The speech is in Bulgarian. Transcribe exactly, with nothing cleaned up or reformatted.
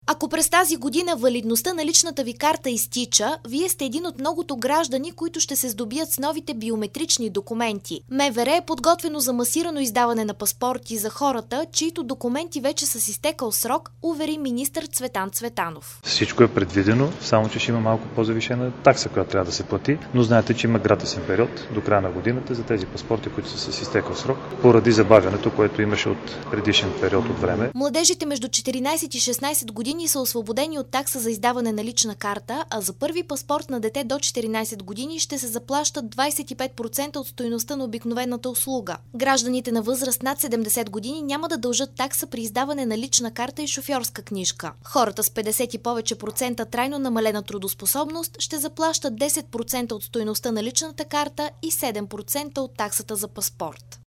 Ако през тази година валидността на личната ви карта изтича, вие сте един от многото граждани, които ще се здобият с новите биометрични документи. МВР е подготвено за масирано издаване на паспорти за хората, чието документи вече са с изтекал срок, увери министър Цветан Цветанов. Всичко е предвидено, само че ще има малко по-завишена такса, която трябва да се плати, но знаете, че има гратисен период до края на годината за тези паспорти, които са с изтекал срок, поради забавянето, което имаше от предишен период от време. Младежите между четиринайсет и шестнайсет години са освободени от такса за издаване на лична карта, а за първи паспорт на дете до четиринайсет години ще се заплащат двайсет и пет процента от стойността на обикновената услуга. Гражданите на възраст над седемдесет години няма да дължат такса при издаване на лична карта и шофьорска книжка. Хората с петдесет и повече процента трайно намалена трудоспособност ще заплащат десет процента от стойността на личната карта и седем процента от таксата за паспорт.